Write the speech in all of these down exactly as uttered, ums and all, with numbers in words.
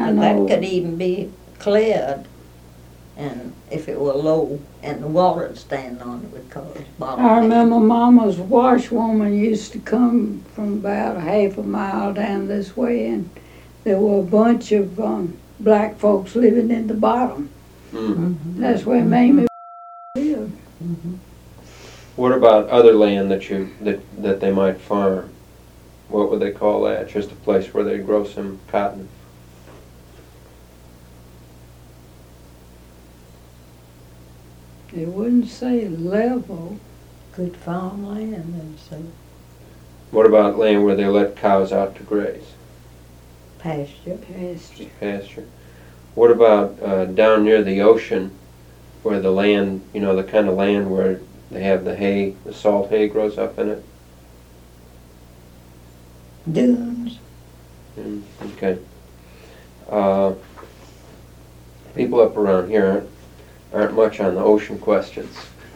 I that know. could even be cleared, and if it were low, and the water stand on it would cause bottom. I remember Mama's washwoman used to come from about a half a mile down this way, and there were a bunch of um, black folks living in the bottom. Mm. Mm-hmm. That's where Mamie lived. Mm-hmm. What about other land that you that that they might farm? What would they call that? Just a place where they grow some cotton. They wouldn't say level. Good farmland, and so What about land where they let cows out to graze? pasture. Pasture. Pasture. What about uh, down near the ocean, where the land, you know, the kind of land where they have the hay, the salt hay grows up in it? Dunes. Mm, okay. Uh, people up around here aren't, aren't much on the ocean questions.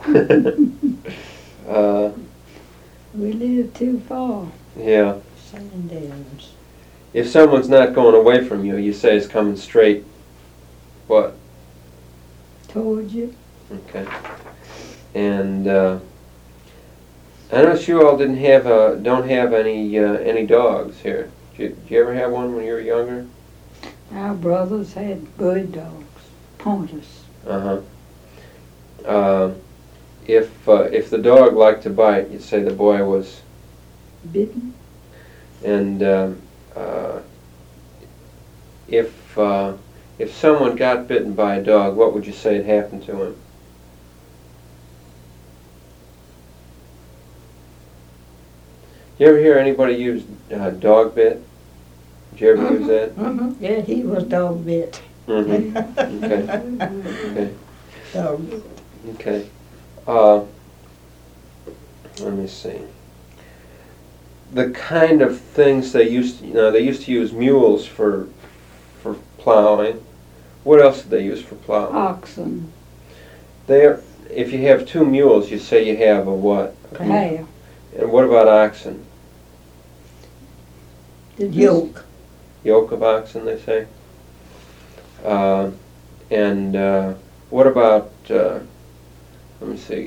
uh, We live too far. yeah. Sand dunes. If someone's not going away from you, you say it's coming straight. What? Told you. Okay. And uh, I noticed you all didn't have uh, don't have any uh, any dogs here. Did you, did you ever have one when you were younger? Our brothers had bird dogs, pointers. Uh-huh. Uh, if uh, if the dog liked to bite, you'd say the boy was. Bitten. And um, uh, if uh, if someone got bitten by a dog, what would you say had happened to him? You ever hear anybody use uh, dog bit? Did you ever Mm-hmm. use that? Mm-hmm. Yeah, he was dog bit. Mm-hmm. Okay. Okay. Dog bit. Okay. Uh, let me see. The kind of things they used to, you know, they used to use mules for for plowing. What else did they use for plowing? Oxen. There, if you have two mules, you say you have a what? Cow. And what about oxen? Did you- Yoke. Yoke of oxen, they say. Uh, and uh, what about? Uh, let me see.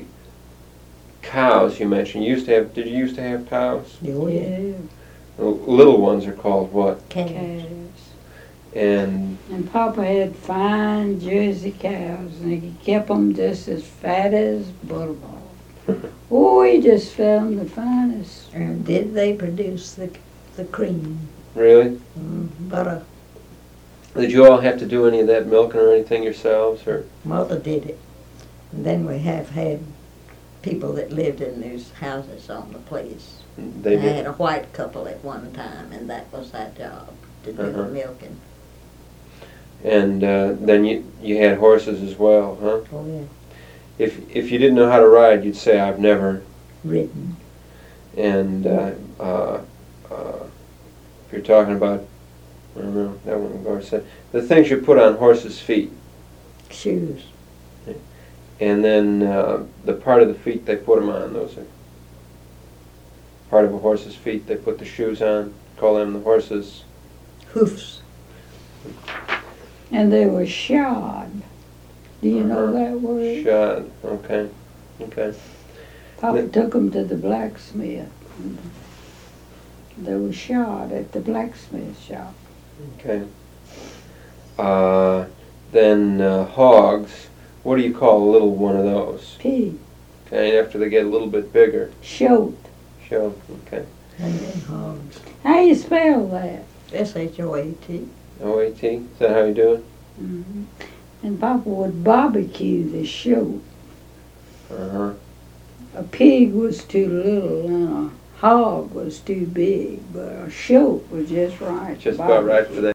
Cows, you mentioned. You used to have. Did you used to have cows? Oh, yeah. Yeah. The little ones are called what? Calves. Calves. And And Papa had fine Jersey cows, and he kept them just as fat as butterball. Oh, he just found the finest. And did they produce the the cream? really, Mm, butter. did you all have to do any of that milking or anything yourselves, or? Mother did it. And then we have had people that lived in these houses on the place. They I did. had a white couple at one time, and that was their job, to do the Uh-huh. milking. And uh, then you you had horses as well, huh? Oh, yeah. If if you didn't know how to ride, you'd say I've never. Ridden. And uh, uh, uh, if you're talking about, I don't know, that one Gar said, the things you put on horses' feet, Shoes. and then uh, the part of the feet they put them on, those are part of a horse's feet. They put the shoes on, call them the horses. Hoofs. And they were shod. Do you know Uh-huh. that word? Shod. Okay. Okay. Papa Th- took them to the blacksmith. They were shod at the blacksmith shop. Okay. Uh, then uh, hogs. What do you call a little one of those? Pig. Okay. After they get a little bit bigger. Shoat. Show. Okay. And then hogs. How you spell that? S H O A T. O A T. Is that how you do it? hmm And Papa would barbecue the shoat. Uh huh. A pig was too little and a hog was too big, but a shoat was just right. Just about right for that.